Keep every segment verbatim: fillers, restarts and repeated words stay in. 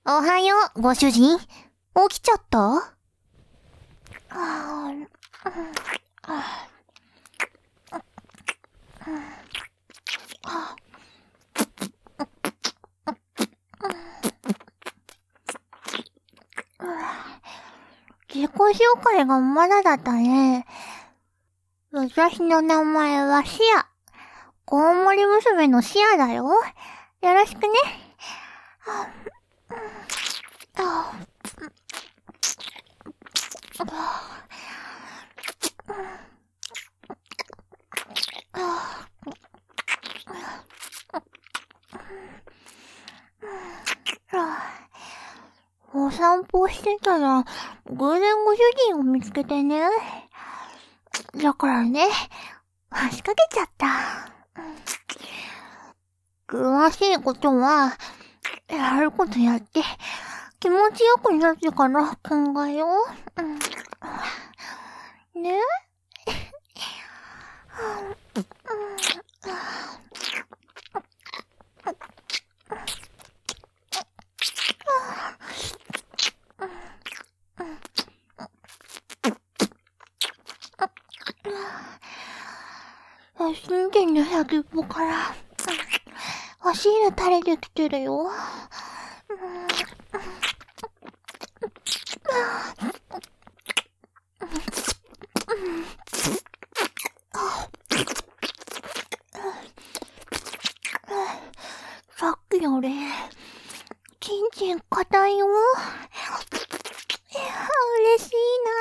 おはよう、ご主人。起きちゃった？あ自己紹介がまだだったね。私の名前はシア。コウモリ娘のシアだよ。よろしくね。お散歩してたら、偶然ご主人を見つけてね。だからね、話しかけちゃった。詳しいことは、やることやって、気持ちよくなってから考えよう。ね休んでんの先っぽから、足が垂れてきてるよ。さっきより、ちんちん硬いよ。嬉しいな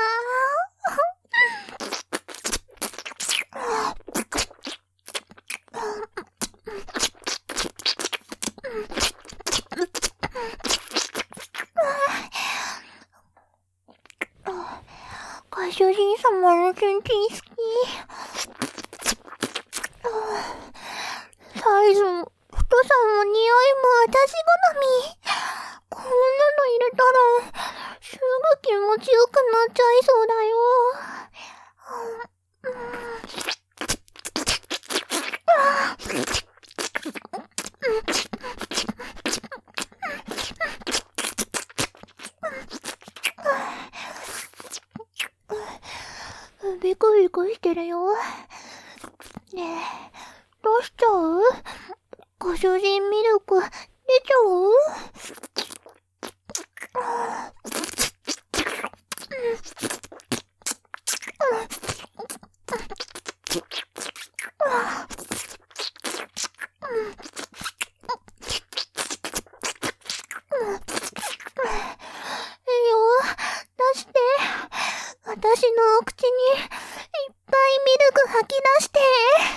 ご主人様のちんちん好き。サイズも太さも匂いも私好み。こんなの入れたらすぐ気持ちよくなっちゃいそうだよ。ビクビクしてるよ。ねえ、どうしちゃう？ご主人ミルク出ちゃう？私のお口にいっぱいミルク吐き出して。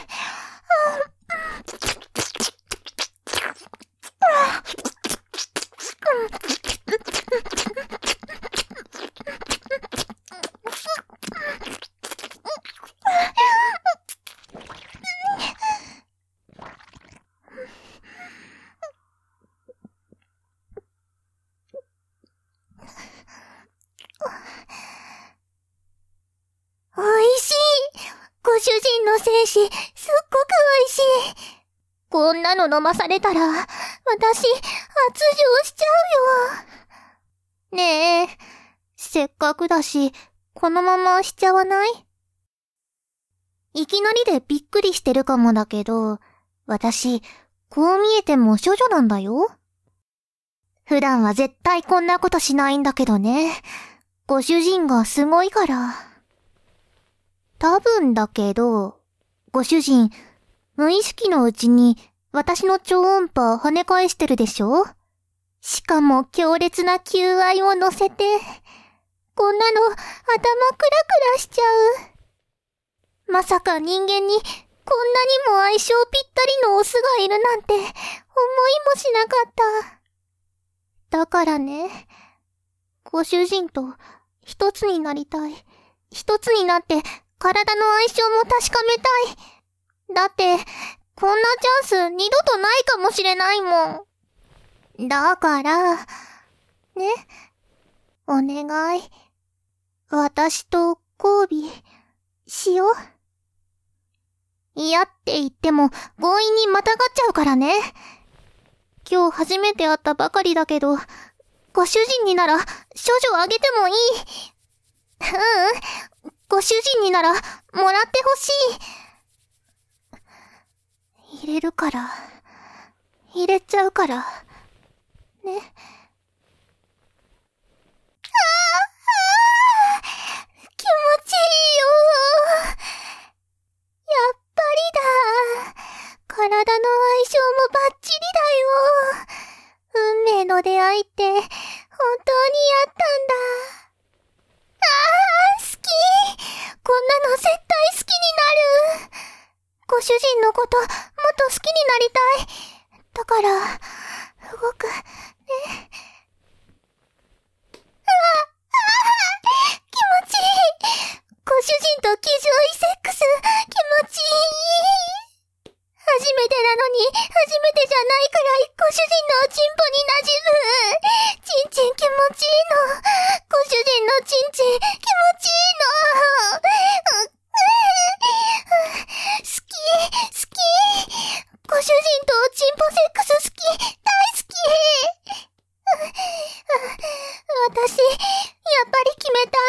おいしい。ご主人の精子、すっごくおいしい。こんなの飲まされたら、私、発情しちゃうよ。ねえ、せっかくだし、このまましちゃわない？いきなりでびっくりしてるかもだけど、私、こう見えても処女なんだよ。普段は絶対こんなことしないんだけどね。ご主人がすごいから。多分だけど、ご主人、無意識のうちに私の超音波跳ね返してるでしょ？しかも強烈な求愛を乗せて、こんなの頭クラクラしちゃう。まさか人間にこんなにも相性ぴったりのオスがいるなんて思いもしなかった。だからね、ご主人と一つになりたい。一つになって体の相性も確かめたい。だって、こんなチャンス二度とないかもしれないもん。だから、ね、お願い。私と交尾、しよう。嫌って言っても強引にまたがっちゃうからね。今日初めて会ったばかりだけど、 ご主人になら、処女あげてもいい。ううん。ご主人になら、もらってほしい。入れるから。入れちゃうから。ね。ああ、気持ちいいよ。やっぱりだ。体の相性もバッチリだよ。運命の出会いって本当にあったんだ。ああ、好き。こんなの絶対好きになる。ご主人のこともっと好きになりたい。だから動くね。ああ、気持ちいい。ご主人と気丈いセックス気持ちいい。初めてなのに初めてじゃないくらいご主人のチンポに馴染む。チンチン気持ちいいの。ご主人のチンチン気持ちいいの。好き好き。ご主人とチンポセックス好き。大好き。私やっぱり決めた。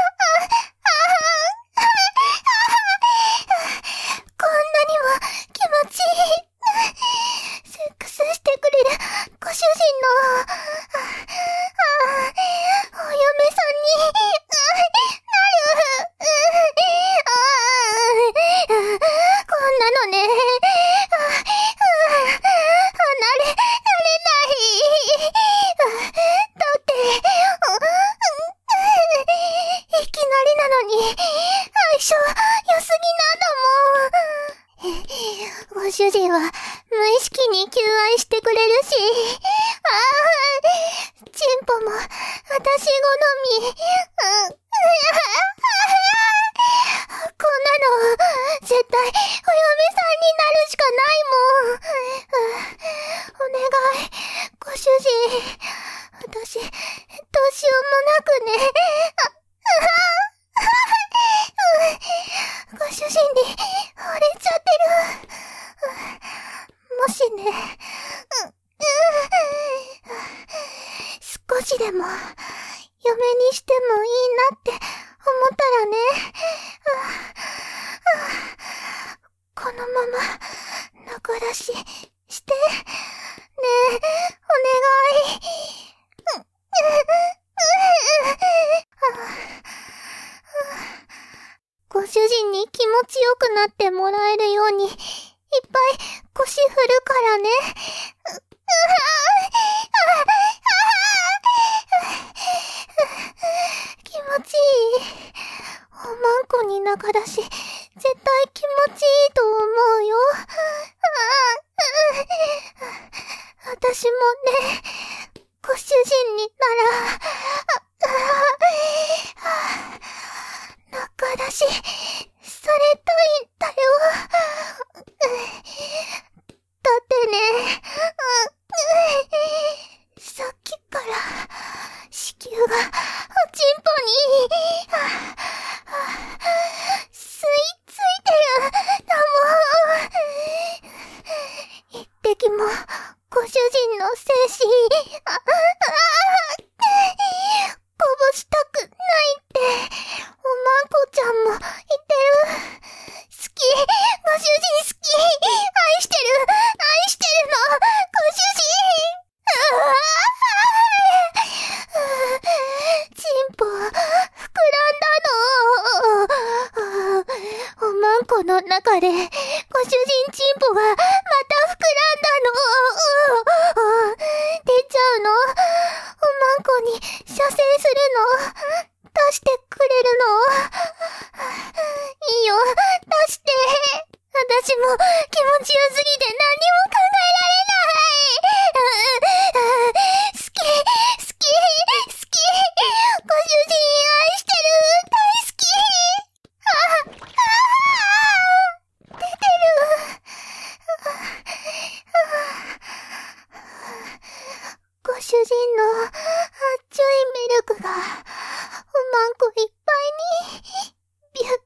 こんなにも気持ちいい。セックスしてくれるご主人のお嫁さんになる。こんなのね、離れられない。だっていきなりなのに相性良すぎなんだもん。ご主人は無意識に求愛してくれるし、ああ、チンポも私好み。こんなの絶対お嫁さんになるしかないもん。お願い、ご主人。私どうしようもなくね。ご主人に惚れちゃってる。もしね、少しでも嫁にしてもいいなって思ったらね、このまま中出ししてねえ、お願い。ご主人に気持ちよくなってもらえるようにいっぱい腰振るからね。気持ちいい。おまんこに中出し絶対気持ちいいと思うよ。私もね、ご主人になら中出しされたいんだよ。だってね、さっきから子宮がおちんぽに吸い付いてるだもん。一滴もご主人の精子ああこぼしたくないっておまんこちゃんも言ってる。好き、ご主人好き、愛してる愛してるのご主人。チンポ膨らんだの。おまんこの中でご主人チンポがまた膨らんだの。出ちゃうの。おまんこに射精するの。出してくれるの。いいよ、出して。私も気持ちよすぎて何も考えられない。好き、好き、好き。ご主人愛してる。大好き。あ、あ、出てる。ご主人のあっちょいミルクがおまんこいっぱいにビュッビューって、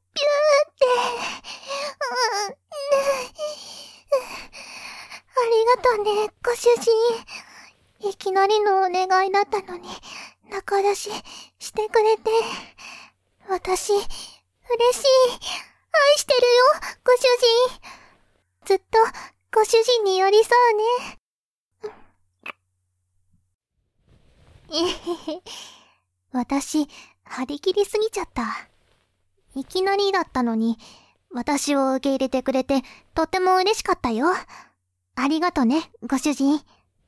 うん、ありがとねご主人。 いきなりのお願いだったのに、仲出ししてくれて、私、嬉しい。愛してるよ、ご主人。ずっと、ご主人に寄り添うね。えへへ。私、張り切りすぎちゃった。いきなりだったのに、私を受け入れてくれて、とっても嬉しかったよ。ありがとね、ご主人。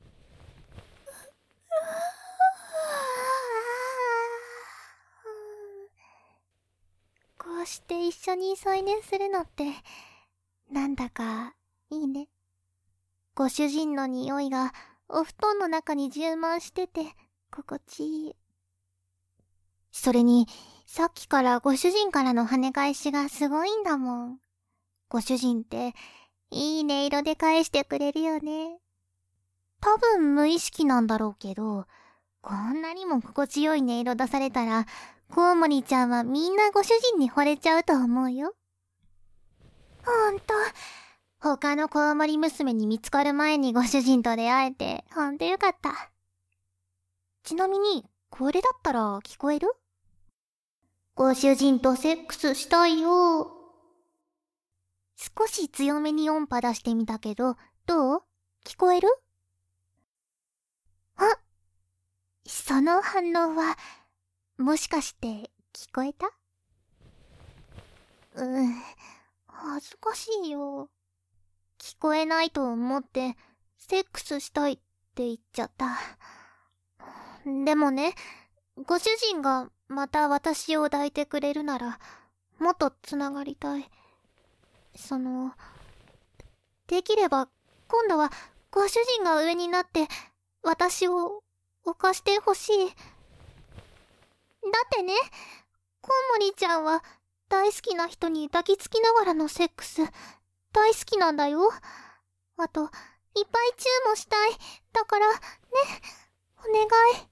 こうして一緒に添い寝するのって、なんだか、いいね。ご主人の匂いが、お布団の中に充満してて、心地いい。それに、さっきからご主人からの跳ね返しがすごいんだもん。ご主人って、いい音色で返してくれるよね。多分無意識なんだろうけど、こんなにも心地よい音色出されたら、コウモリちゃんはみんなご主人に惚れちゃうと思うよ。ほんと、他のコウモリ娘に見つかる前にご主人と出会えて、ほんとよかった。ちなみに、これだったら聞こえる？ご主人とセックスしたいよ。少し強めに音波出してみたけど、どう？聞こえる？あ、その反応は、もしかして聞こえた？うん、恥ずかしいよ。聞こえないと思って、セックスしたいって言っちゃった。でもね、ご主人がまた私を抱いてくれるなら、もっとつながりたい。その、できれば今度はご主人が上になって私を犯してほしい。だってね、コウモリちゃんは大好きな人に抱きつきながらのセックス大好きなんだよ。あと、いっぱいチューもしたい。だから、ね、お願い。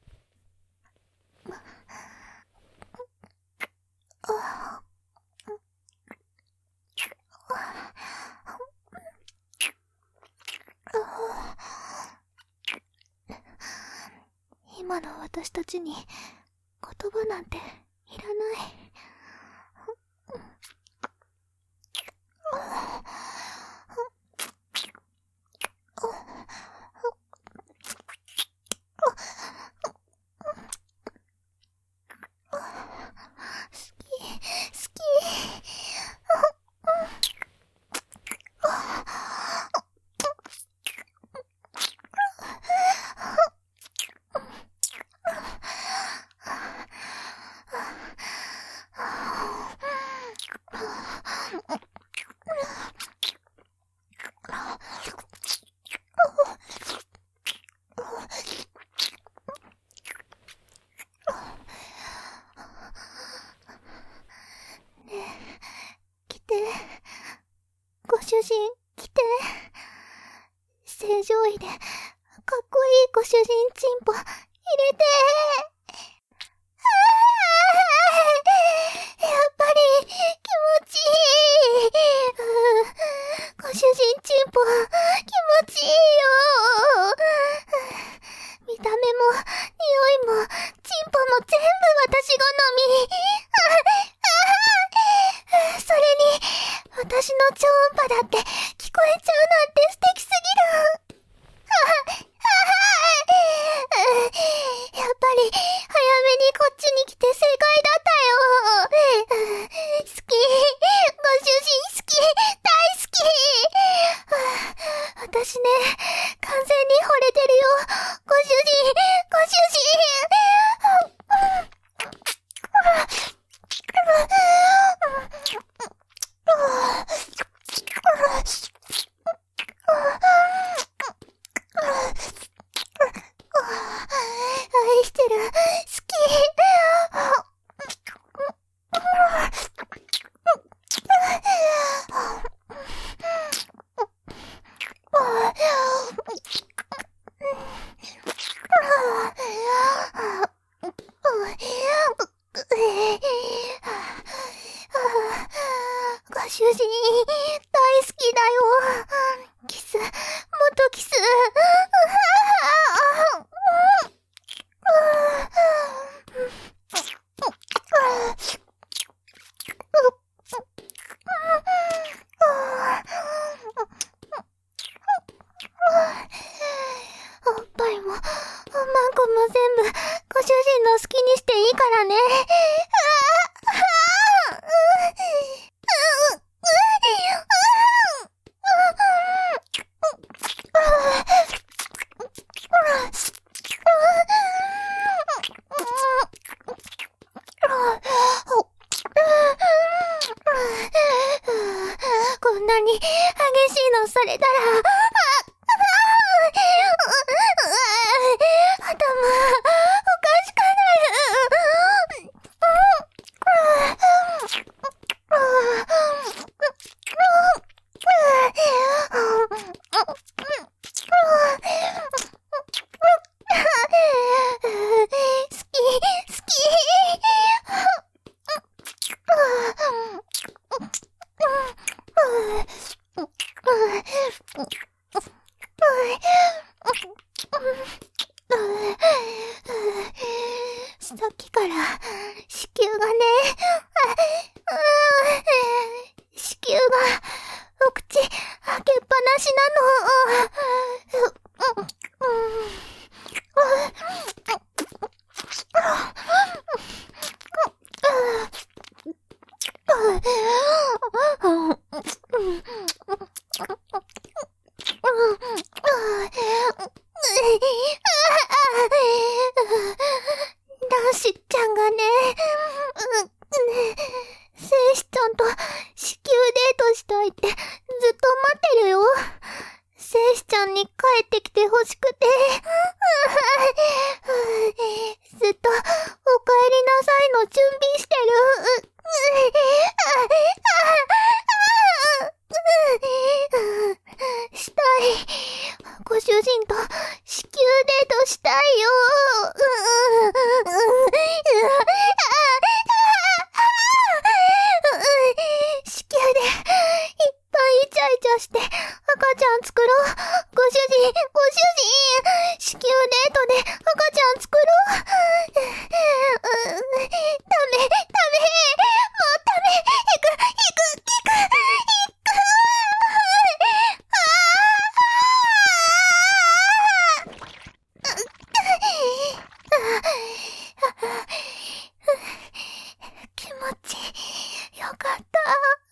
今の私たちに言葉なんていらない。主人、来て。正常位で、かっこいいご主人チンポ、入れて。やっぱり、気持ちいい。ご主人チンポ、気持ちいいよ。見た目も、匂いも、チンポも全部私好み。それに、私の超音波だって聞こえちゃうなんて素敵すぎる。やっぱり早めにこっちに来て正解だったよ。好き。ご主人好き。大好き。私ね、完全に惚れてるよ。ご主人、ご主人。 マンコも全部ご主人の好きにしていいからね。ああ、あこんなに激しいのされたら、頭、おかしくなる。好き、好き。さっきから子宮がね、子宮がお口開けっぱなしなの。男子ちゃんがね、精子ちゃんと子宮デートしたいってずっと待ってるよ。精子ちゃんに帰ってきてほしくて、ずっとお帰りなさいの準備してる。したい。ご主人と子宮デートしたいよ。子宮でいっぱいイチャイチャして赤ちゃん作ろう。ご主人、ご主人、子宮デートで赤ちゃん作ろう。ダメ、ダメ、もうダメ。行く、行く、行く、行く。気持ちよかった。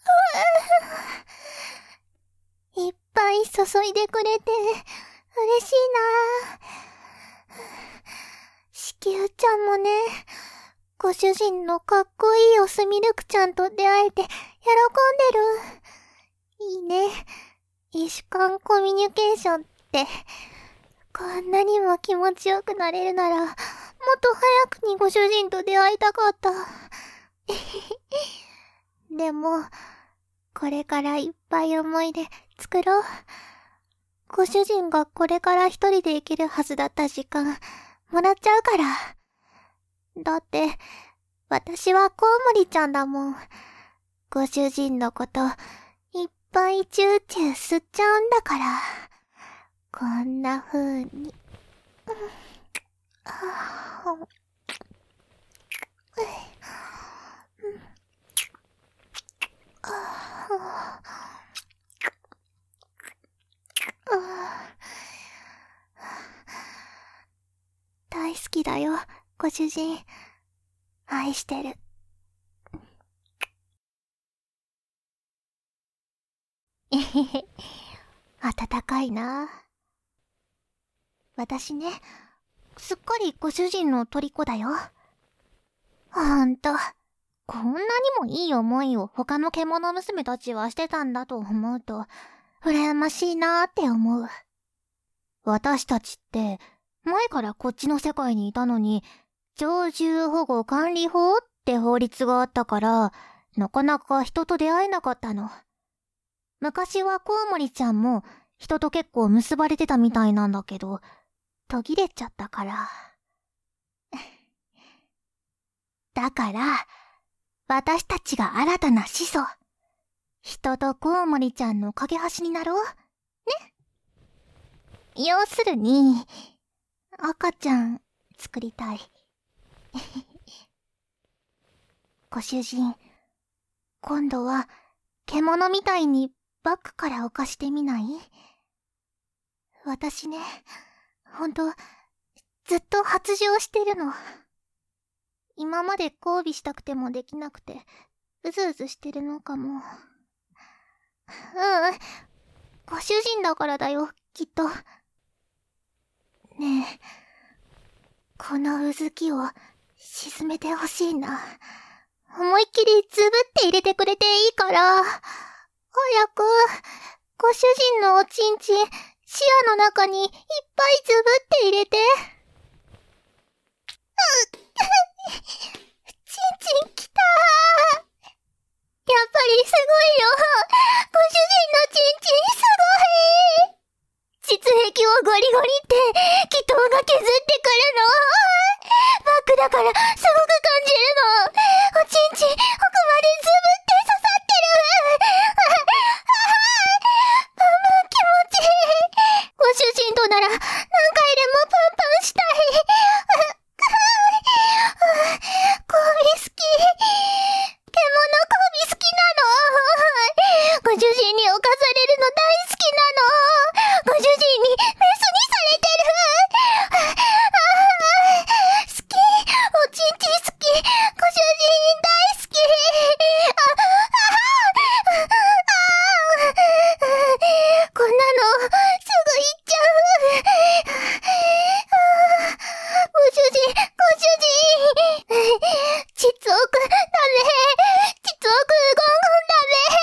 いっぱい注いでくれて嬉しいな。子宮ちゃんもね、ご主人のかっこいいオスミルクちゃんと出会えて喜んでる。いいね。異種間コミュニケーションって、こんなにも気持ちよくなれるなら、もっと早くにご主人と出会いたかった。でも、これからいっぱい思い出作ろう。ご主人がこれから一人で生きるはずだった時間、もらっちゃうから。だって、私はコウモリちゃんだもん。ご主人のこと、いっぱいチューチュー吸っちゃうんだから。こんな風に。大好きだよ、ご主人。愛してる。えへへ、暖かいな。私ね、すっかりご主人の虜だよ。ほんと、こんなにもいい思いを他の獣娘たちはしてたんだと思うと、羨ましいなーって思う。私たちって、前からこっちの世界にいたのに、鳥獣保護管理法って法律があったから、なかなか人と出会えなかったの。昔はコウモリちゃんも人と結構結ばれてたみたいなんだけど、途切れちゃったから。だから、私たちが新たな始祖。人とコウモリちゃんの架け橋になろう。ね。要するに、赤ちゃん作りたい。ご主人、今度は獣みたいにバッグから犯してみない？私ね、ほんとずっと発情してるの。今まで交尾したくてもできなくて、うずうずしてるのかも。うん、ご主人だからだよ、きっと。ねえ、このうずきを沈めてほしいな。思いっきりズブって入れてくれていいから。早く、ご主人のおちんちん、視野の中にいっぱいズブって入れて。うっ、ちんちんきたー。やっぱりすごいよ。ご主人のちんちんすごい。膣壁をゴリゴリって気筒が削ってくるの。バックだからすごく感じるの。おちんちん奥までズブって刺さってる。パンパン気持ちいい。ご主人となら何回でもパンパンしたい。交尾好き。獣交尾好きなの。ご主人に侵されるの大好きなの。ご主人にメスにされてる。好き。おちんちん好き。ご主人大好き。こんなのすぐ行っちゃう。ご主人、ご主人。膣奥ダメ。膣奥ゴンゴンダメ。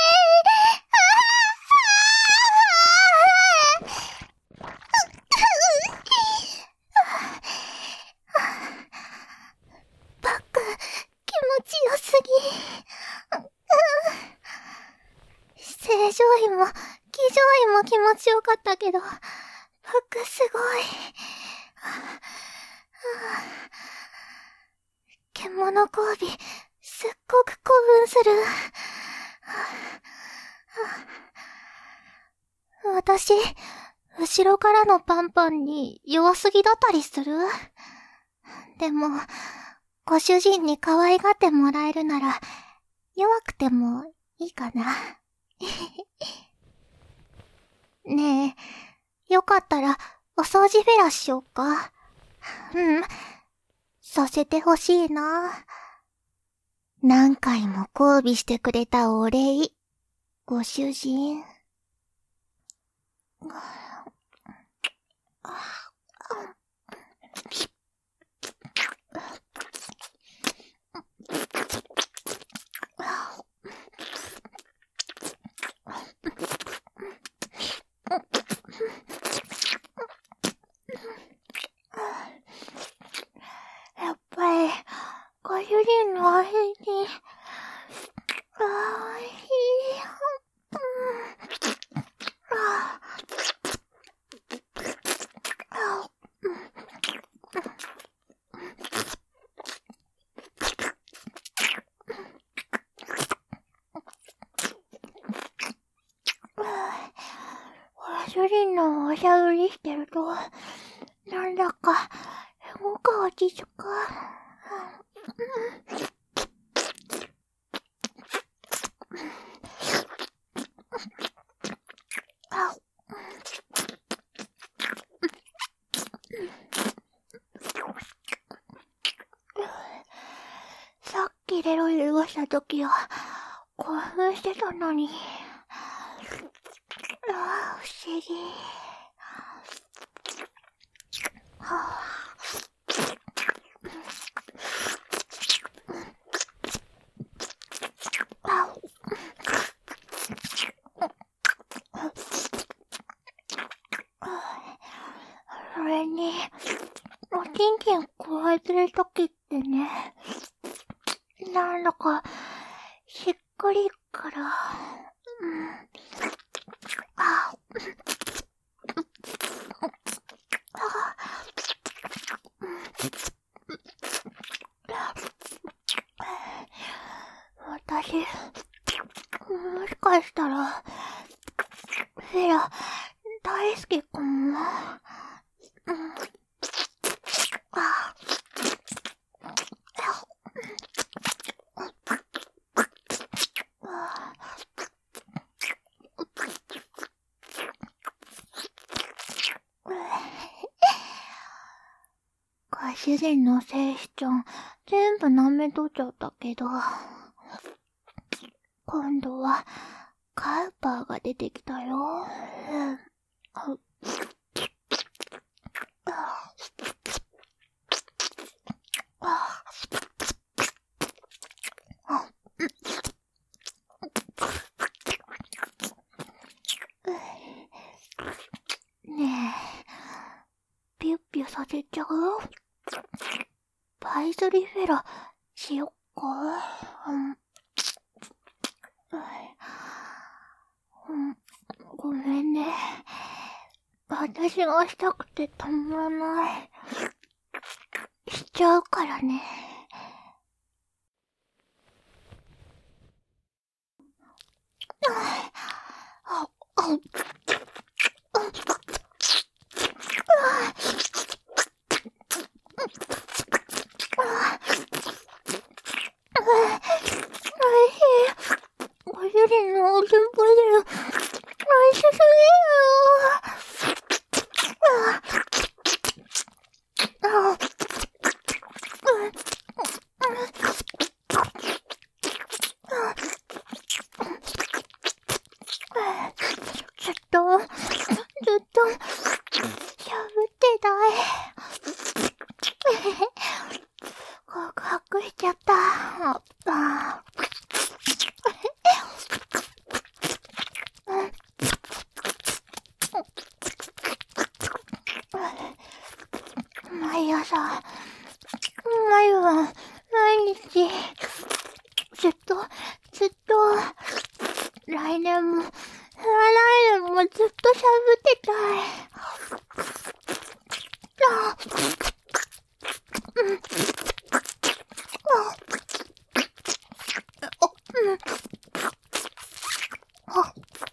バック、気持ちよすぎ。正常位も、気上位も気持ちよかったけど、バックすごい。獣交尾、すっごく興奮する。私、後ろからのパンパンに弱すぎだったりする？でも、ご主人に可愛がってもらえるなら、弱くてもいいかな。ねえ、よかったらお掃除フェラしようか。うん、させてほしいな。何回も交尾してくれたお礼、ご主人。やっぱり、ご主人のお部屋に、あーいい、うん、ああ、ご主人のおしゃぶりしてると、なんだか、すごく落ち着く。さっきレロレロしたときは、興奮してたのに。ああ、不思議。はあ、それに、おちんちん加えてるときってね、なんだか、しっくりから、うん、あ、私、もしかしたら、フェラ、大好きかも。うん、あ、 ご主人の精子ちゃん、全部舐めとっちゃったけど、今度は、カウパーが出てきたよ。ねえ、ピュッピュさせちゃう？パイズリフェラしよっか。うんうん、ごめんね。私がしたくてたまらない。しちゃうからね。あ、あ、ご主人のおてんぱで、おいしすぎるよ。ずっと、ずっと、しゃぶってたい。告白しちゃった。毎朝、毎晩、毎日、ずっと、ずっと、来年も、来年もずっとしゃぶってたい。あ、うん、あ、うん、あ、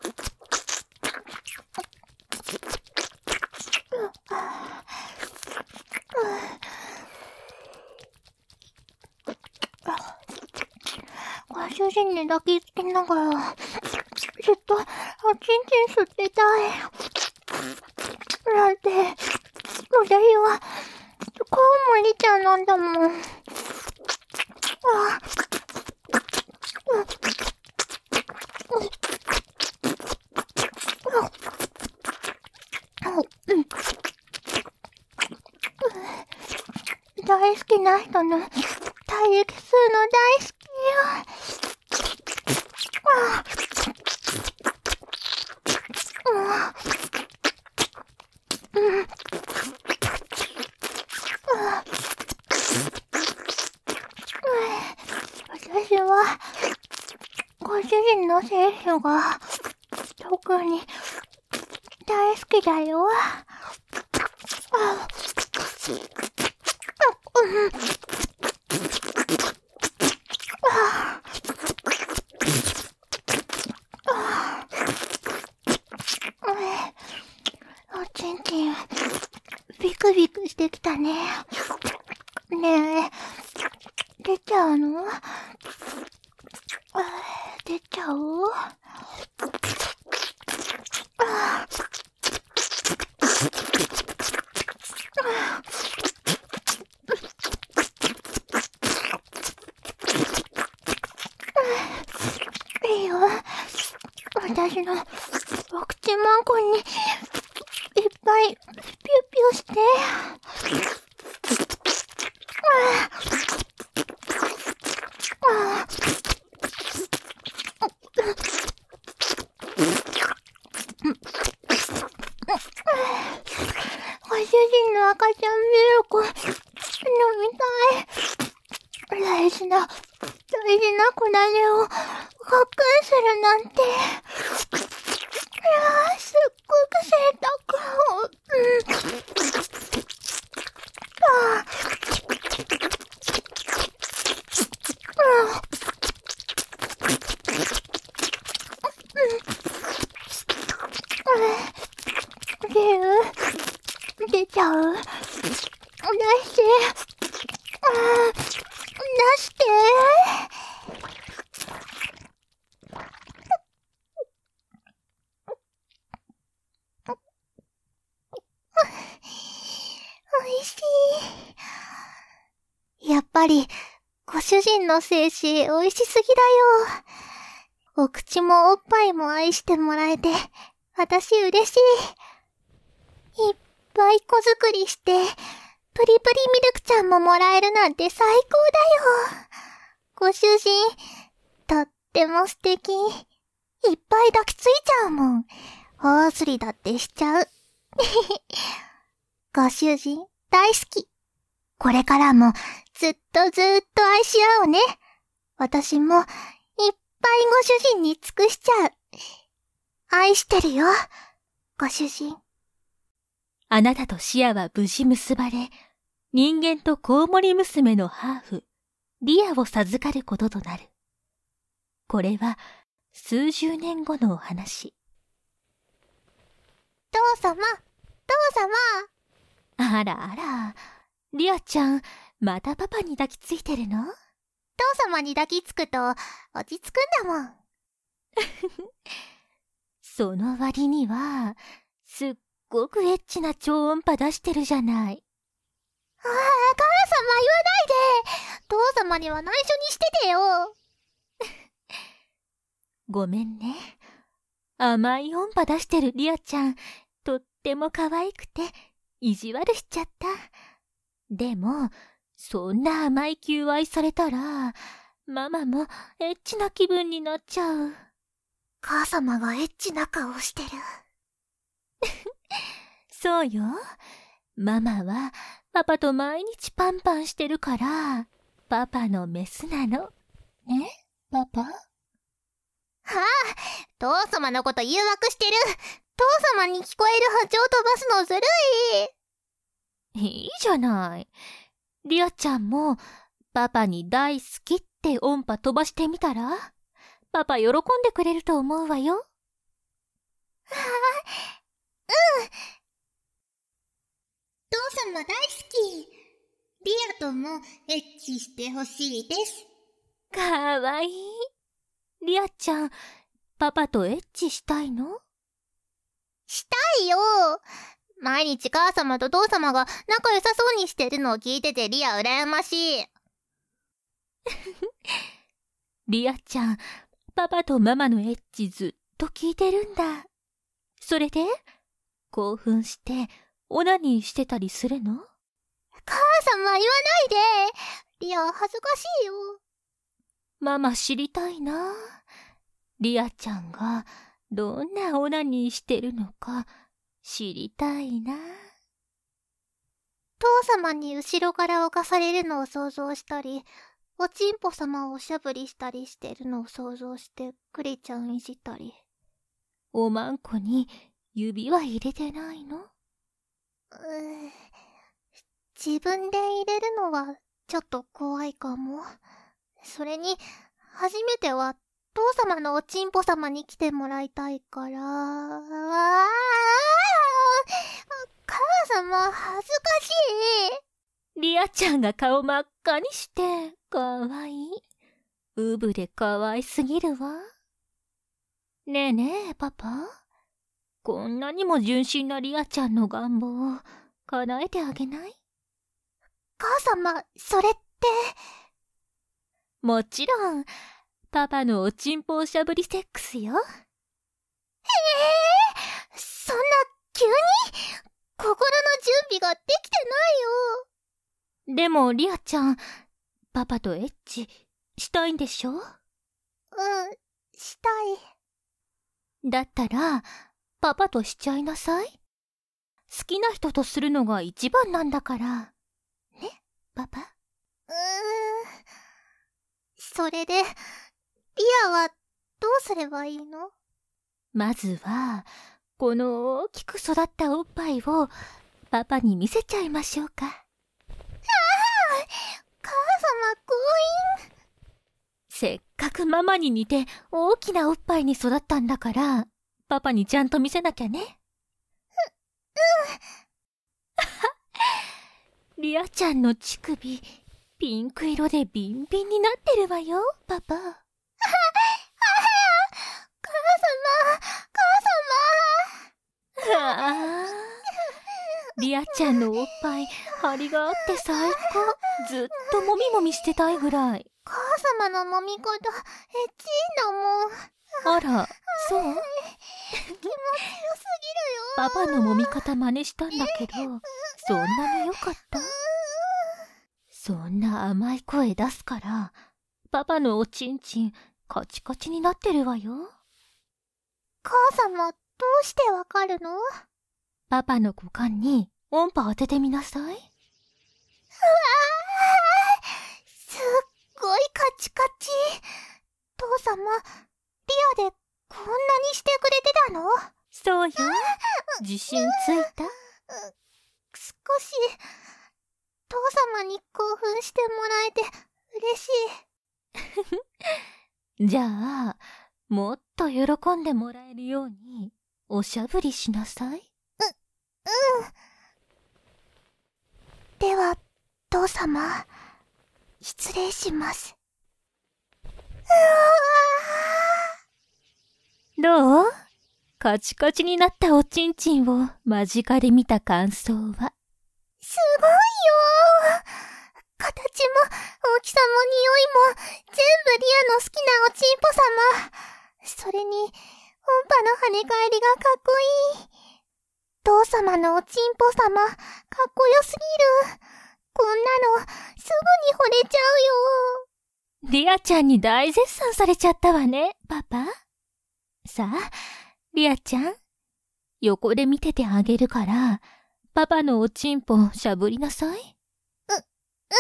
ご主人に抱きつきながら、ずっと、おちんちん吸ってたい。なんて、私は、コウモリちゃんなんだもん。あ、大好きな人の体液吸うの大好きよ。あ、うん、私は、ご主人の精子が、特に、大好きだよ。あ、うん、あ、あ、おちんちん、ビクビクしてきたね。ねえ、出ちゃうの？出ちゃう？あ、いいよ。私のお口マンコにいっぱいピューピューして。ご主人の赤ちゃんミルク飲みたい。大事な、大事な子種を発見するなんて。いやー、すっごく贅沢。うん。ああ。出る？出ちゃう？出して。ああ、出して。おいしい。 ぱり、ご主人の精子美味しすぎだよ。お口もおっぱいも愛してもらえて、私嬉しい。いっぱい子作りして、プリプリミルクちゃんももらえるなんて最高だよ。ご主人、とっても素敵。いっぱい抱きついちゃうもん。大すりだってしちゃう。ご主人、大好き。これからもずっとずっと愛し合おうね。私もいっぱいご主人に尽くしちゃう。愛してるよ、ご主人。 あなたとシアは無事結ばれ、人間とコウモリ娘のハーフ、リアを授かることとなる。これは数十年後のお話。 父様、父様。 あらあら、リアちゃん、またパパに抱きついてるの？ 父様に抱きつくと落ち着くんだもん。 その割には、すっごくエッチな超音波出してるじゃない。 ああ、母様言わないで。父様には内緒にしててよ。 ごめんね。甘い音波出してるリアちゃん、とっても可愛くて、意地悪しちゃった。でも、そんな甘い求愛されたら、ママもエッチな気分になっちゃう。 母様がエッチな顔してる。 そうよ。ママはパパと毎日パンパンしてるから、パパのメスなの。ね、パパ？はあ、父様のこと誘惑してる。父様に聞こえる波長飛ばすのずるい。いいじゃない。リアちゃんもパパに大好きって音波飛ばしてみたら、パパ喜んでくれると思うわよ。 はあ、うん。父様大好き。リアともエッチしてほしいです。 かわいい。リアちゃん、パパとエッチしたいの？ したいよ。毎日母様と父様が仲良さそうにしてるのを聞いててリア羨ましい。 リアちゃん、パパとママのエッチずっと聞いてるんだ。それで、興奮してオナニーしてたりするの？ 母様言わないで。リア恥ずかしいよ。 ママ知りたいな。リアちゃんがどんなオナニーしてるのか知りたいな。 父様に後ろから侵されるのを想像したり、おちんぽ様をおしゃぶりしたりしてるのを想像してクリちゃんいじったり。 おまんこに指は入れてないの？うー、自分で入れるのはちょっと怖いかも。それに、初めては父様のおちんぽ様に来てもらいたいから。ああ、母様恥ずかしい。 リアちゃんが顔真っ赤にして、かわいい。ウブでかわいすぎるわ。ねえねえ、パパ。こんなにも純真なリアちゃんの願望を叶えてあげない？ 母様、それって。 もちろん、パパのおちんぽおしゃぶりセックスよ。へえー、そんな急に？心の準備ができてないよ。 でもリアちゃん、パパとエッチしたいんでしょ？うん、 したい。だったら、パパとしちゃいなさい。好きな人とするのが一番なんだから。ね、パパ？ うーん。それで、リアはどうすればいいの？ まずは、この大きく育ったおっぱいをパパに見せちゃいましょうか。ああ、 母様強引。 せっかくママに似て大きなおっぱいに育ったんだから、パパにちゃんと見せなきゃね。う、うん。リアちゃんの乳首、ピンク色でビンビンになってるわよ、パパ。はは、はは、 母様、母様。 はあ、 リアちゃんのおっぱい張りがあって最高。ずっともみもみしてたいぐらい。 母様の揉み方エッチいのもん。 あら、そう？ 気持ちよすぎるよ。 パパの揉み方真似したんだけど、そんなに良かった？そんな甘い声出すから、パパのおちんちんカチカチになってるわよ。 母様、どうしてわかるの？ パパの股間に音波当ててみなさい。うわー、 すっごいカチカチ。父様、リアでこんなにしてくれてたの？ そうよ。自信ついた？ 少し、父様に興奮してもらえて嬉しい。じゃあ、もっと喜んでもらえるように、おしゃぶりしなさい。う、 うん。では、父様、失礼します。 うわー。どう？カチカチになったおちんちんを間近で見た感想は？ すごいよー。形も大きさも匂いも全部リアの好きなおちんぽ様。それに音波の跳ね返りがかっこいい。父様のおちんぽ様かっこよすぎる。こんなのすぐに惚れちゃうよ。 リアちゃんに大絶賛されちゃったわね、パパ。さあ、リアちゃん、横で見ててあげるから、パパのおちんぽしゃぶりなさい。う、うん。 では、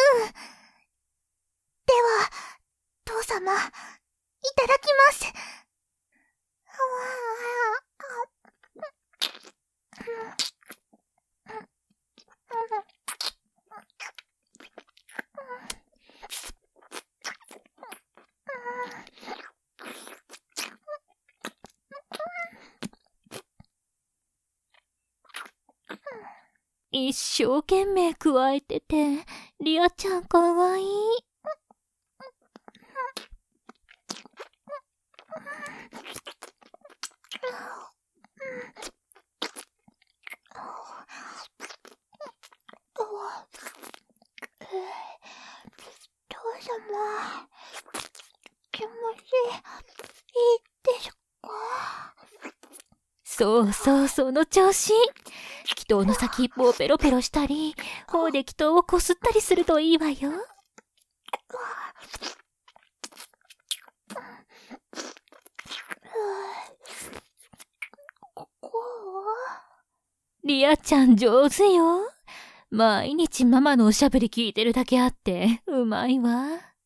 父様、いただきます。 一生懸命くわえてて、リアちゃんかわいい。 父様、気持ちいいですか？ そうそう、その調子。気筒の先っぽをペロペロしたり、頬で気筒をこすったりするといいわよ。 ここ？ リアちゃん上手よ。毎日ママのおしゃぶり聞いてるだけあって、うまいわ。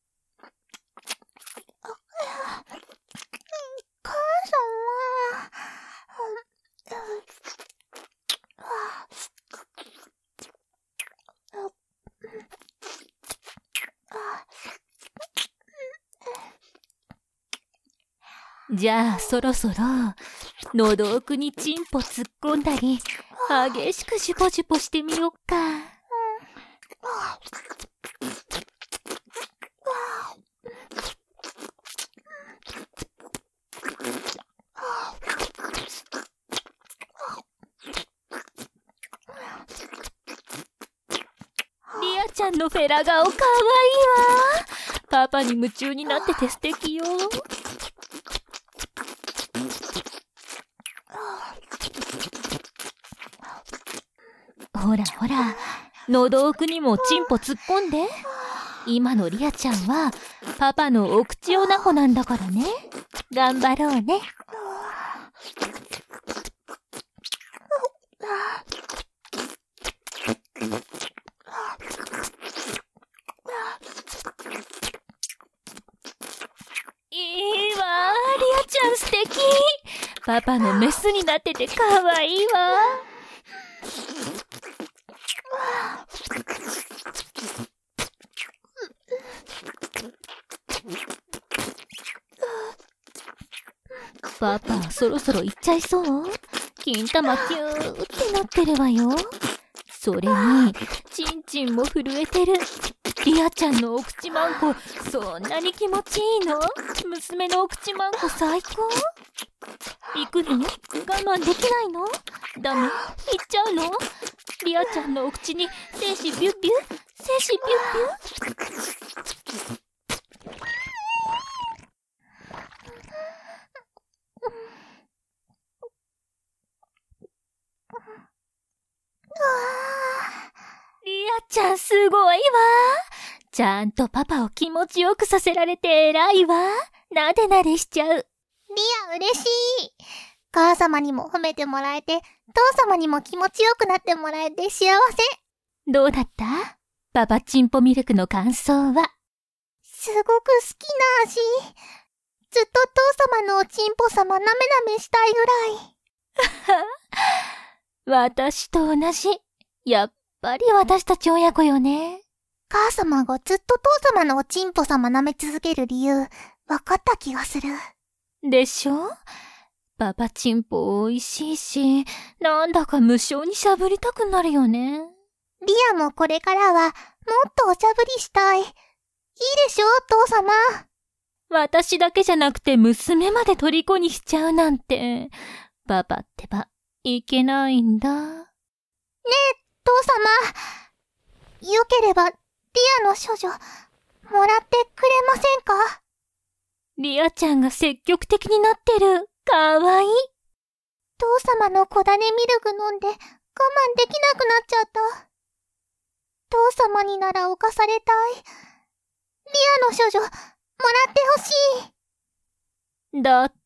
母様。 じゃあそろそろ喉奥にチンポ突っ込んだり激しくジュポジュポしてみよっか。リアちゃんのフェラ顔かわいいわ。パパに夢中になってて素敵よ。ほらほら、喉奥にもチンポ突っ込んで。今のリアちゃんはパパのお口オナホなんだからね。頑張ろうね。いいわ、リアちゃん素敵。パパのメスになっててかわいいわ。パパ、そろそろ行っちゃいそう？金玉キューってなってるわよ。それに、チンチンも震えてる。リアちゃんのお口マンコ、そんなに気持ちいいの？娘のお口マンコ最高？行くの？我慢できないの？ダメ？行っちゃうの？ リアちゃんのお口に精子ビュッビュッ、精子ビュッビュッ。リアちゃんすごいわ。ちゃんとパパを気持ちよくさせられて偉いわ。なでなでしちゃう。 リア嬉しい。母様にも褒めてもらえて、父様にも気持ちよくなってもらえて幸せ。 どうだった？パパチンポミルクの感想は。 すごく好きな味。ずっと父様のおちんぽ様なめなめしたいぐらい。私と同じ。やっぱり私たち親子よね。 母様がずっと父様のおちんぽ様舐め続ける理由、わかった気がする。 でしょ？パパチンポ美味しいし、なんだか無性にしゃぶりたくなるよね。 リアもこれからはもっとおしゃぶりしたい。いいでしょ、父様。 私だけじゃなくて娘まで虜にしちゃうなんて、パパってば、いけないんだ。ねえ、父様。よければ、リアの処女、もらってくれませんか？ リアちゃんが積極的になってる。かわいい。 父様の小種ミルク飲んで我慢できなくなっちゃった。父様になら侵されたい。リアの処女、もらってほしい。だって、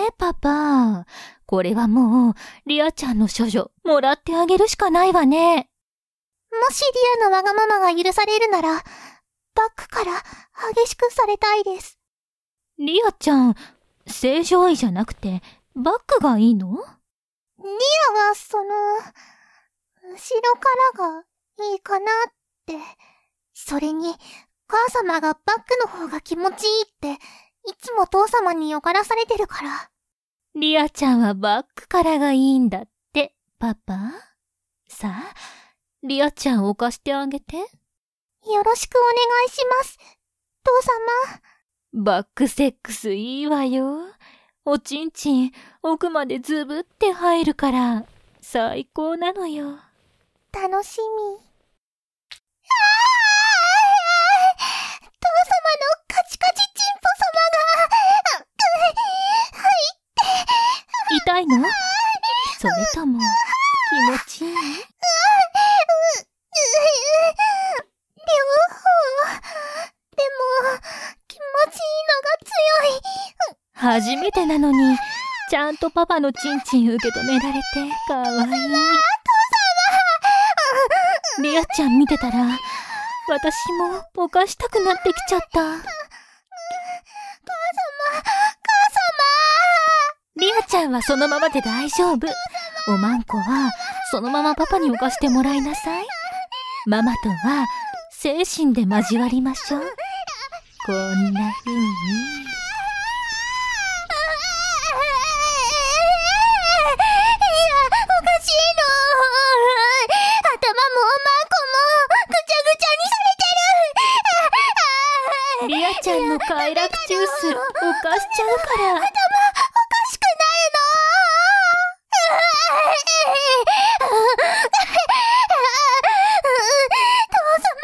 パパ。これはもう、リアちゃんの処女、もらってあげるしかないわね。 もしリアのわがままが許されるなら、バックから激しくされたいです。 リアちゃん、正常位じゃなくて、バックがいいの？リアは、その、後ろからがいいかなって。それに、母様がバックの方が気持ちいいって、いつも父様によがらされてるから。 リアちゃんはバックからがいいんだって、パパ。さあ、リアちゃんを貸してあげて。よろしくお願いします、父様。 バックセックスいいわよ。おちんちん奥までズブって入るから最高なのよ。 楽しみ。ああ、父様のカチカチチンポ様が入って痛いの？それとも気持ちいい？ 両方。でも気持ちいいのが強い。 初めてなのに、ちゃんとパパのチンチン受け止められて、かわいい。父様！リアちゃん見てたら、私も犯したくなってきちゃった。母様、 母様。 リアちゃんはそのままで大丈夫。おまんこは、そのままパパに犯してもらいなさい。ママとは、精神で交わりましょう。こんな風に。リアちゃんの快楽ジュース、犯しちゃうから。 頭、おかしくなるの。父様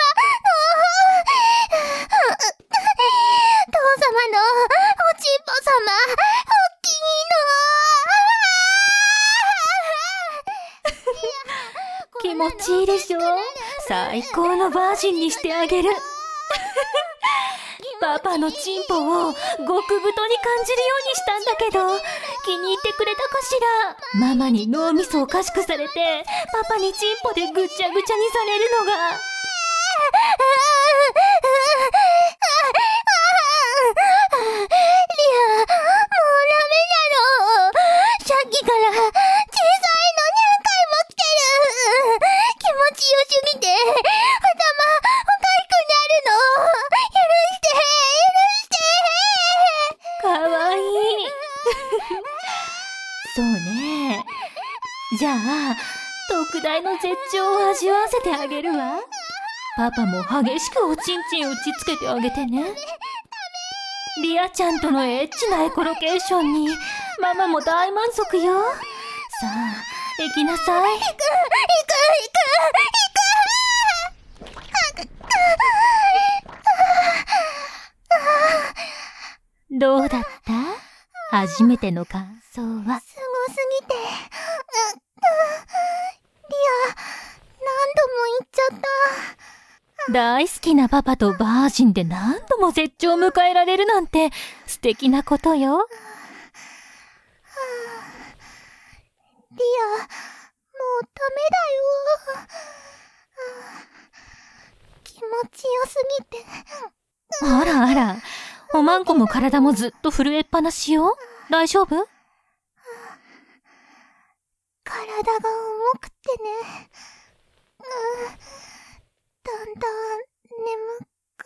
父様のおちんぽ様、おっきいの。気持ちいいでしょ？最高のバージンにしてあげる。パパのチンポを極太に感じるようにしたんだけど、気に入ってくれたかしら。ママに脳みそをかしくされて、パパにチンポでぐちゃぐちゃにされるのが。 リア、もうダメなの。さっきから小さいの何回も来てる。気持ちよすぎて頭おかしくなるの。許して許して。 かわいい。そうね。じゃあ特大の絶頂を味わわせてあげるわ。パパも激しくおちんちん打ちつけてあげてね。リアちゃんとのエッチなエコロケーションにママも大満足よ。さあ行きなさい。 行く行く行く。 初めての感想は。 すごすぎて、う、う、リア、何度も言っちゃった。 大好きなパパとバージンで何度も絶頂を迎えられるなんて素敵なことよ。 リア、もうダメだよ。気持ちよすぎて。 あらあら、おまんこも体もずっと震えっぱなしよ。大丈夫？ 体が重くてね。うん、だんだん眠く。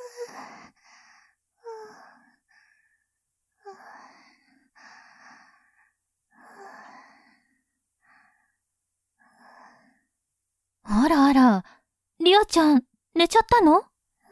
あらあら、リアちゃん、寝ちゃったの？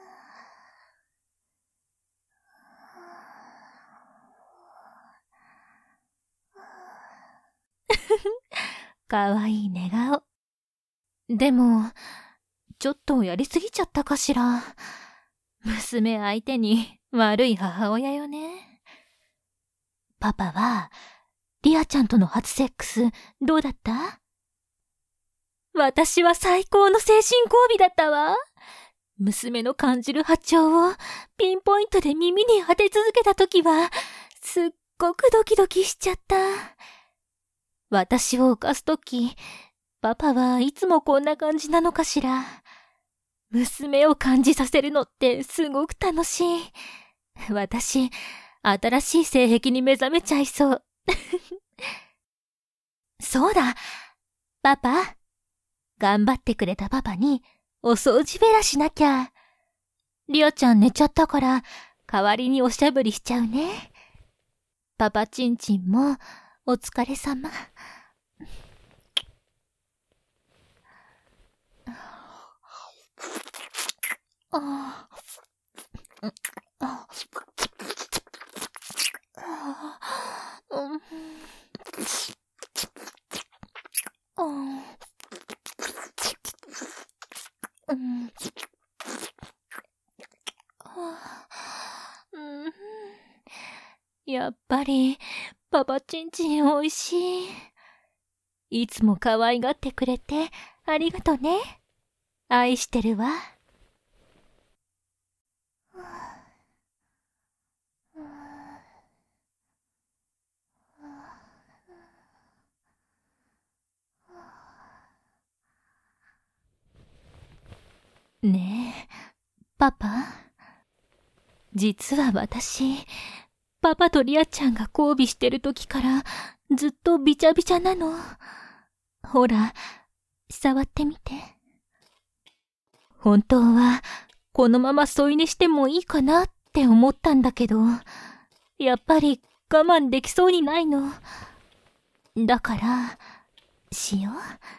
かわいい寝顔。でも、ちょっとやりすぎちゃったかしら。娘相手に悪い母親よね。パパは、リアちゃんとの初セックス、どうだった？私は最高の精神交尾だったわ。娘の感じる波長をピンポイントで耳に当て続けたときは、すっごくドキドキしちゃった。私を犯すとき、パパはいつもこんな感じなのかしら。娘を感じさせるのってすごく楽しい。私、新しい性癖に目覚めちゃいそう。そうだ、パパ。頑張ってくれたパパにお掃除べらしなきゃ。リアちゃん寝ちゃったから代わりにおしゃぶりしちゃうね。パパチンチンもお疲れ様。ああ、うん、うん、やっぱりパパチンチンおいしい。いつも可愛がってくれてありがとね。愛してるわ。ねえ、パパ。実は私、パパとリアちゃんが交尾してる時からずっとビチャビチャなの。ほら、触ってみて。本当はこのまま添い寝してもいいかなって思ったんだけど、やっぱり我慢できそうにないの。だから、しよう。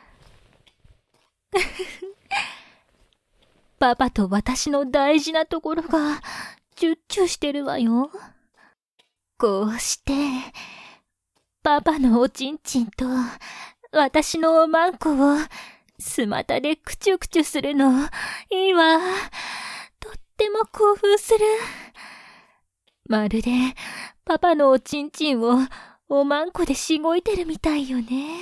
パパと私の大事なところがチュッチュしてるわよ。こうして、パパのおちんちんと私のおまんこをスマタでクチュクチュするのいいわ。とっても興奮する。まるでパパのおちんちんをおまんこでしごいてるみたいよね。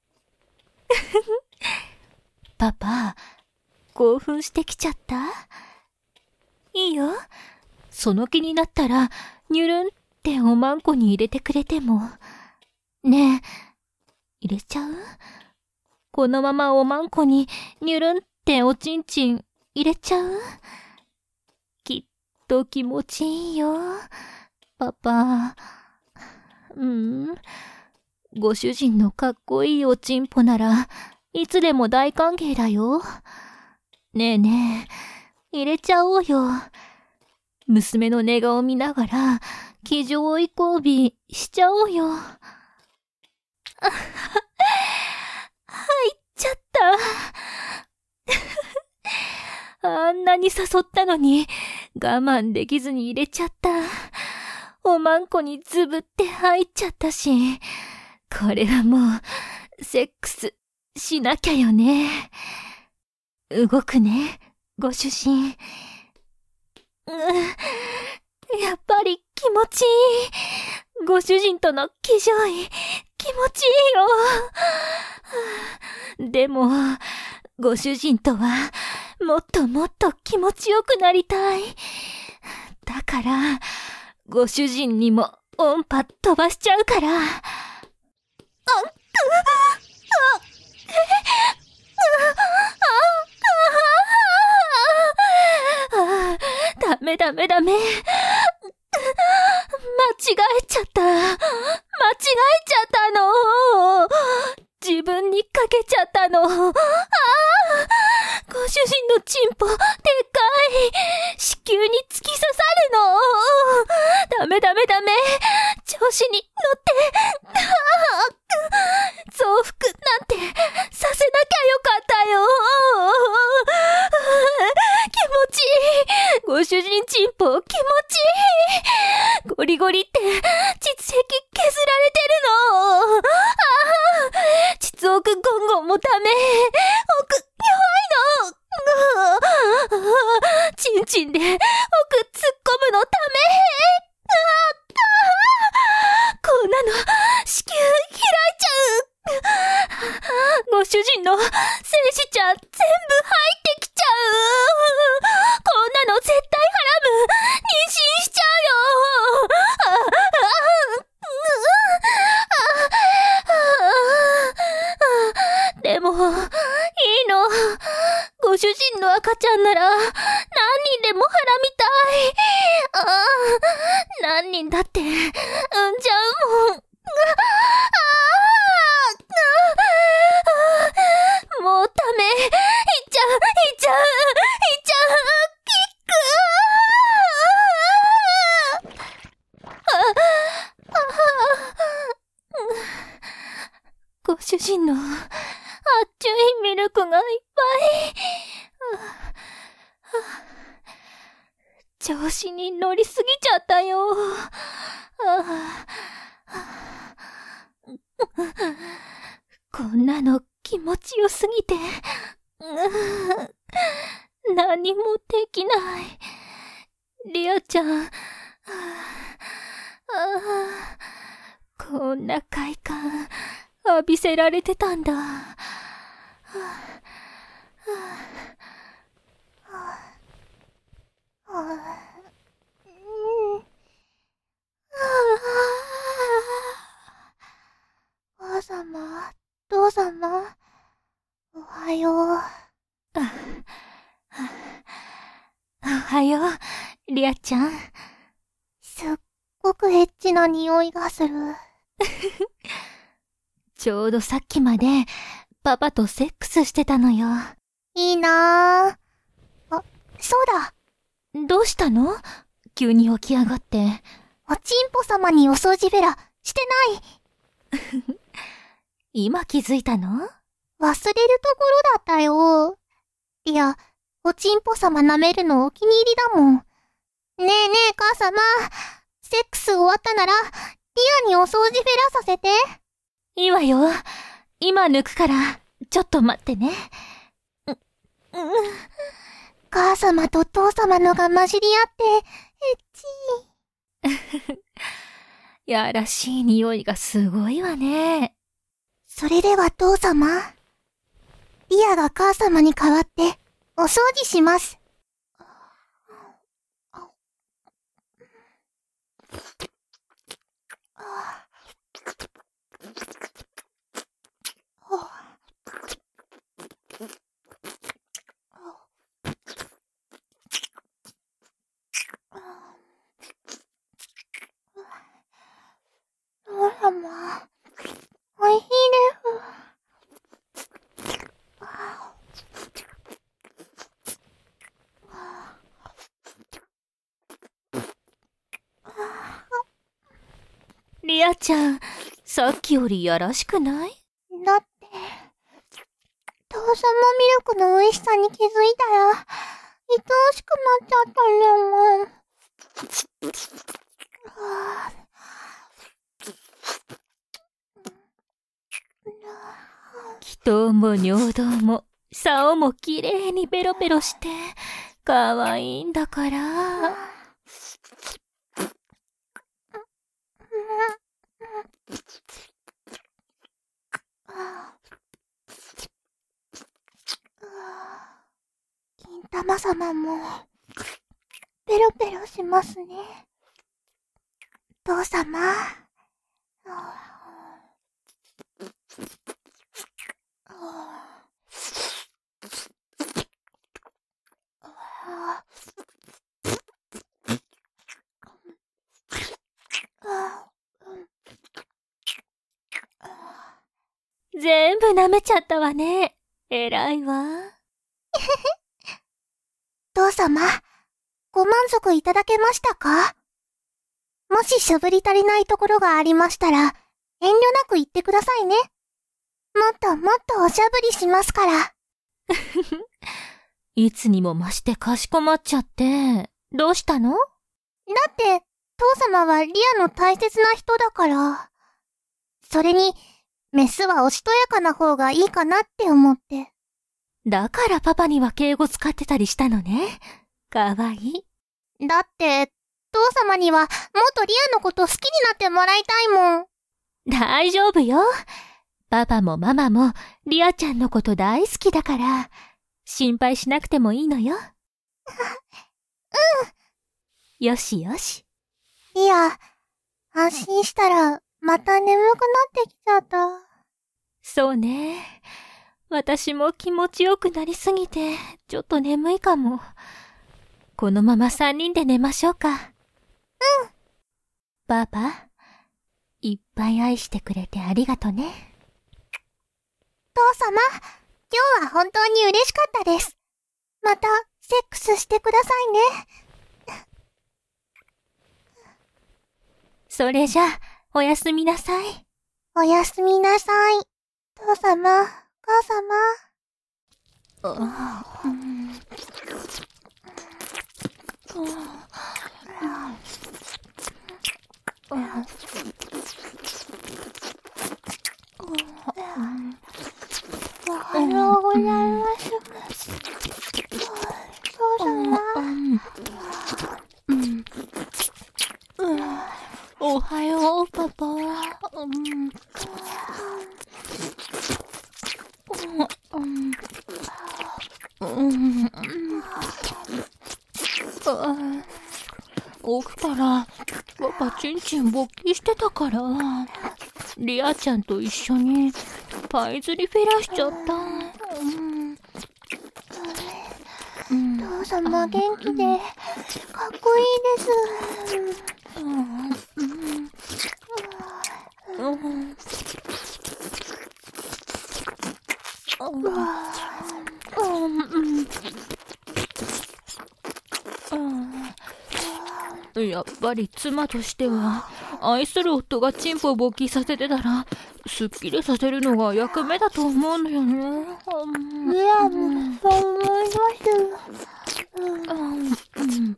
パパ、興奮してきちゃった？いいよ。その気になったら、ニュルンっておまんこに入れてくれても。ねえ、入れちゃう？このままおまんこにニュルンっておちんちん入れちゃう？きっと気持ちいいよ。パパ。うん。ご主人のかっこいいおちんぽなら、いつでも大歓迎だよ。ねえねえ、入れちゃおうよ。娘の寝顔見ながら、気上位交尾しちゃおうよ。入っちゃった。あんなに誘ったのに、我慢できずに入れちゃった。おまんこにズブって入っちゃったし、これはもう、セックスしなきゃよね。動くね、ご主人。う、やっぱり気持ちいい。 ご主人との騎乗位、気持ちいいよ。でも、ご主人とは、もっともっと気持ちよくなりたい。だから、ご主人にも音波飛ばしちゃうから。あ、あ、あ、ダメダメダメ。間違えちゃった。間違えちゃったの。自分にかけちゃったの。ああ、ご主人のチンポ、でっかい。子宮に突き刺さるの。ダメダメダメ。調子に乗って。増幅なんてさせなきゃよかったよ。気持ちいい。ご主人チンポ気持ちいい。ゴリゴリって膣壁削られてるの。ああ、膣奥ゴンゴンもダメ。奥弱いの。チンチンで奥突っ込むのダメ。こんなの子宮開いちゃう。ご主人の精子ちゃん全部入ってきちゃう。こんなの絶対ハラム。妊娠しちゃうよ。でも、いいの。ご主人の赤ちゃんなら何人でもはらみたい。ああ、何人だって産んじゃうもん。もうダメ。いっちゃう、いっちゃう、いっちゃう。キック。ご主人のあっちゅいミルクがいっぱい。調子に乗りすぎちゃったよ。こんなの気持ちよすぎて、何もできない。リアちゃん、こんな快感浴びせられてたんだ。 母様、父様、おはよう。 おはよう、リアちゃん。 すっごくエッチな匂いがする。 ちょうどさっきまでパパとセックスしてたのよ。 いいなぁ。あ、そうだ。 どうしたの？急に起き上がって。 おちんぽ様にお掃除ベラしてない。 今気づいたの？ 忘れるところだったよ。いや、おちんぽ様舐めるのお気に入りだもん。ねえねえ母様、セックス終わったなら、リアにお掃除ベラさせて。 いいわよ。今抜くから、ちょっと待ってね。う、うん。 母様と父様のが混じり合って、エッチ。 やらしい匂いがすごいわね。 それでは父様、リアが母様に代わって、お掃除します。父様、おいしいです。 リアちゃん、さっきよりやらしくない？ だって、父様ミルクの美味しさに気づいたら、愛おしくなっちゃったんだもん。はぁ気筒も尿道も竿もきれいにベロベロしてかわいいんだから。 な様も、ペロペロしますね。父様。 全部舐めちゃったわね。偉いわ。 父様、ご満足いただけましたか？もししゃぶり足りないところがありましたら、遠慮なく言ってくださいね。もっともっとおしゃぶりしますから。 いつにも増してかしこまっちゃって、どうしたの？だって、父様はリアの大切な人だから。それに、メスはおしとやかな方がいいかなって思って。 だからパパには敬語使ってたりしたのね。かわいい。 だって、父様にはもっとリアのこと好きになってもらいたいもん。 大丈夫よ。パパもママもリアちゃんのこと大好きだから、心配しなくてもいいのよ。うん。よしよし。 リア、安心したらまた眠くなってきちゃった。 そうね。私も気持ちよくなりすぎて、ちょっと眠いかも。このまま三人で寝ましょうか。うん。パパ、いっぱい愛してくれてありがとね。 父様、今日は本当に嬉しかったです。また、セックスしてくださいね。 それじゃあ、おやすみなさい。 おやすみなさい。父様、母様。 ああ、うん。 おはようございます。父様。 おはよう、パパ。うん起きたら、パパチンチン勃起してたから、リアちゃんと一緒にパイ釣りフェラしちゃった。 うん、父様元気でかっこいいです。 やっぱり妻としては愛する夫がチンポを勃起させてたらすっきりさせるのが役目だと思うのよね。 いや、もうそう思います。うん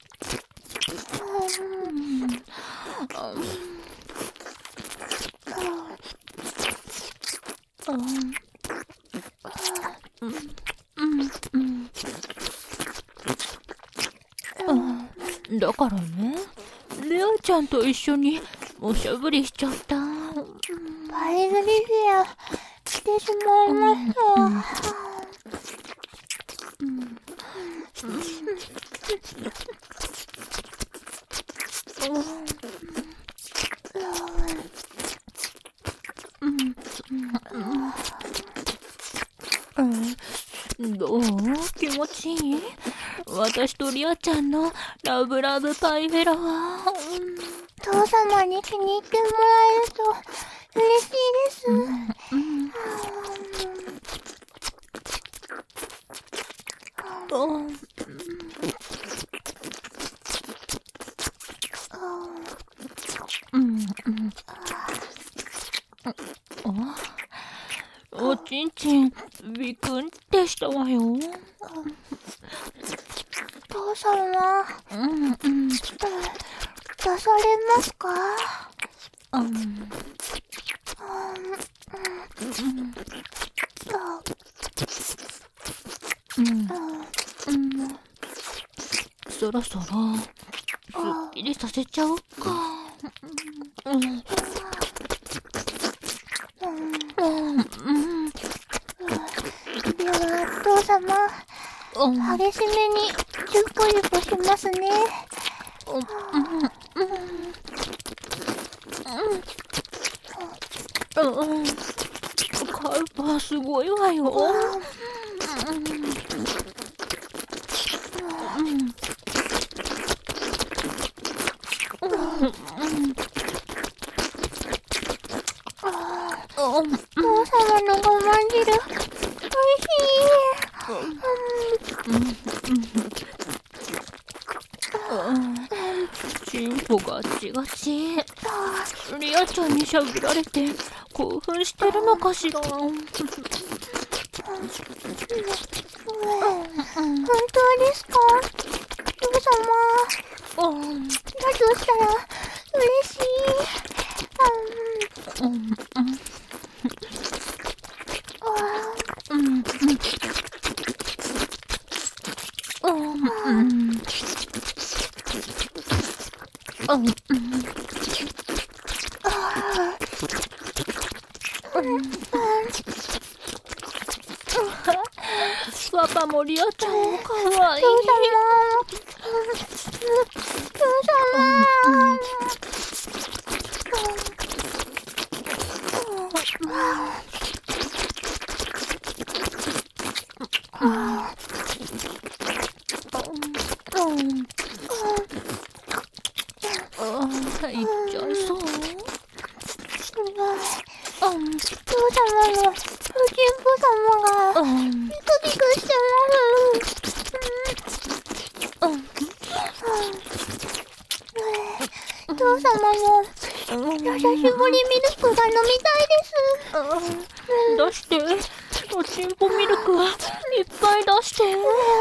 だからね、レアちゃんと一緒におしゃぶりしちゃった。 パイ釣りフェアしてしまいました。 どう？気持ちいい？私とリアちゃんのラブラブパイフェラは、 父様に気に入ってもらえると嬉しいです。うんおちんちんビクンってしたわよ。 父様、うんうん、出されますか？うん、うん、うん、 そろそろすっきりさせちゃおうか。うん、 では父様、 激しめにゆっこゆっこしますね。 うん。カルパすごいわよ。 父様のごま汁、おいしい。 チンポガチガチ。リアちゃんにしゃべられて興奮してるのかしら。 本当ですか？父様。だとしたら嬉しい。 うんうんパパもリアちゃんもかわいい。 父様。 いっちゃいそう。 父様のおちんぽ様がビクビクしてます。父様の優しぼりミルクが飲みたいです。 出して、おちんぽミルクいっぱい出して。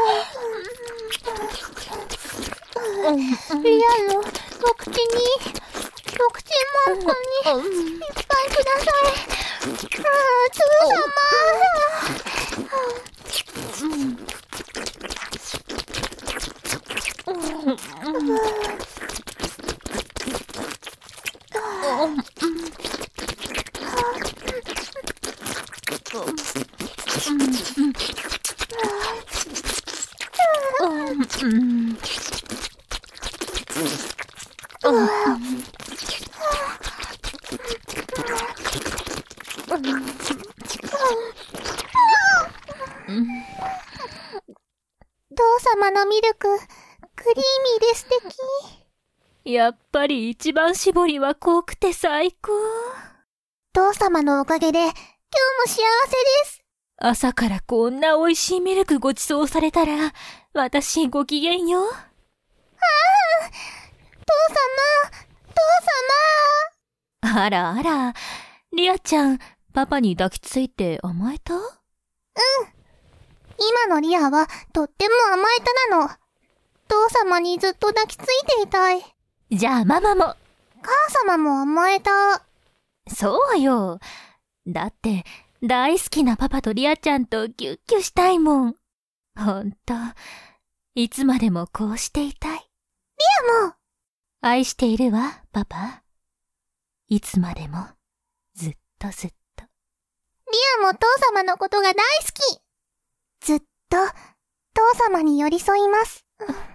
リアのお口に、お口マンコにいっぱいください。ああ、父様。父様のミルク、クリーミーで素敵。 やっぱり一番搾りは濃くて最高。 父様のおかげで、今日も幸せです。 朝からこんな美味しいミルクごちそうされたら、私ご機嫌よ。ああ、 父様、父様。 あらあら、リアちゃん、パパに抱きついて甘えた？うん。 今のリアはとっても甘えたなの。父様にずっと抱きついていたい。 じゃあママも。 母様も甘えた。 そうよ。だって、大好きなパパとリアちゃんとギュッギュしたいもん。ほんと、いつまでもこうしていたい。リアも。 愛しているわ、パパ。いつまでも、ずっとずっと。 リアも父様のことが大好き。ずっと、父様に寄り添います。